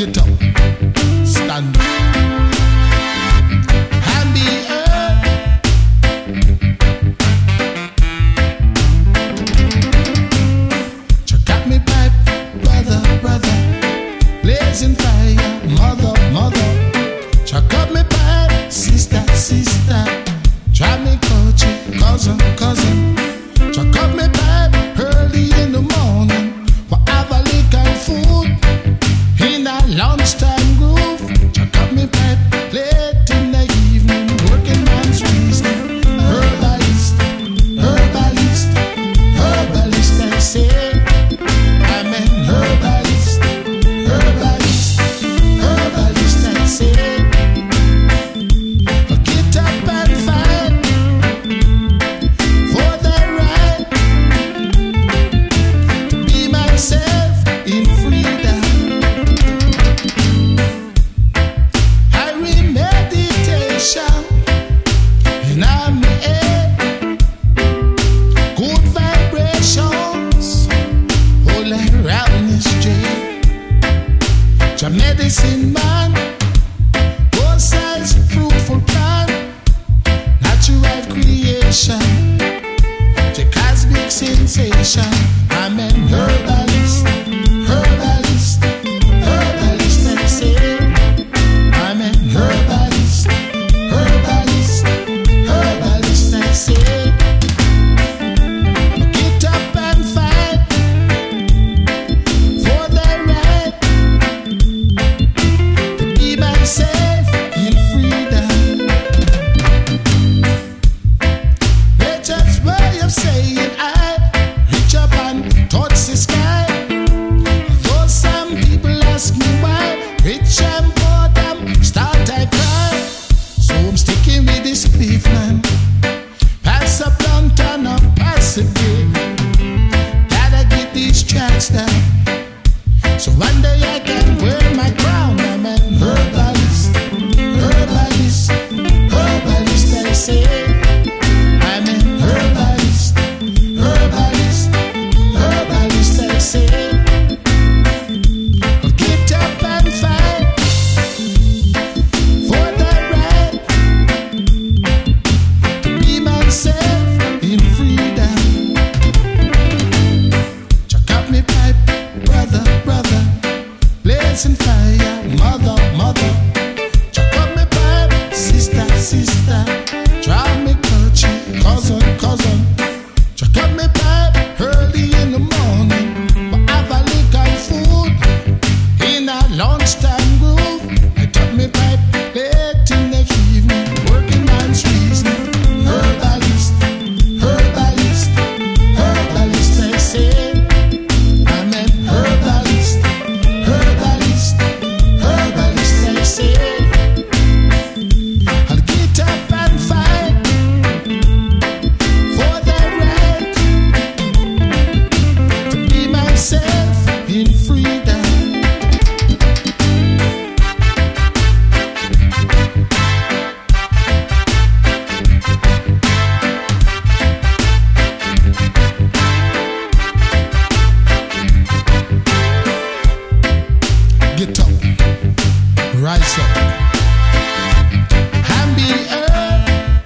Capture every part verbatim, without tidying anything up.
Get up, stand up, and be heard. Check out me pipe, brother, brother, blazing fire, mother, mother. Check out me pipe, sister, sister, try me coach, cousin, cousin. Check out me pipe early in the morning, whatever liquor food. In a lunchtime groove, check up me pipe late in the evening. Working man's reason. Herbalist, herbalist, herbalist, I say. I'm an herbalist, herbalist, herbalist, I say. I'll get up and fight for the right to be myself in freedom. And I'm in good vibrations all around this jail. Your medicine man, both sides fruitful plant, natural creation, the cosmic sensation. I'm an herbalist, herbalist, herbalist, I say. I'm an herbalist, herbalist, herbalist, I say. Get up and fight for the right to be myself in freedom. Nature's way of saying I reach up and touch the sky. Though some people ask me why, rich and poor them start I cry. So I'm sticking with this beef, man. Pass a blunt and a pass a day. Gotta get these tracks down, so one day I can wear my crown. I'm an herbalist, herbalist, herbalist, I say. I'm an herbalist, herbalist, herbalist, I say. I'll get up and fight for the right to be myself in freedom. Check out me pipe, brother, brother, blazing fire, mother, mother. Check out me pipe, sister, sister, try me coaching, cousin, cousin. Check out me pipe early in the morning, whatever liquor food. In a lunchtime groove, I took me pipe late in the evening. Working man's reason. Herbalist, herbalist, herbalist, I say. I'm an herbalist, herbalist, herbalist, I say. I'll get up and fight for the right to be myself in freedom. Get up, rise up, and be heard.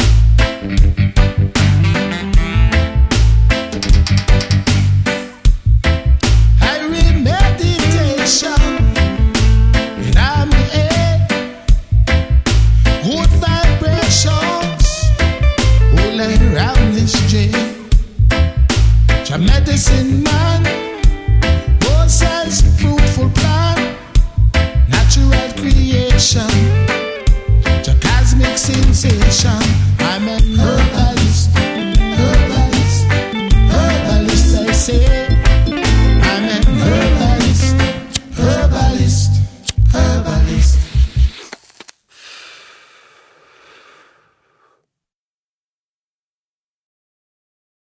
I read meditation, and I'm in good vibrations all around this jail. Your medicine man, both sides fruitful plant, natural creation, the cosmic sensation. I'm a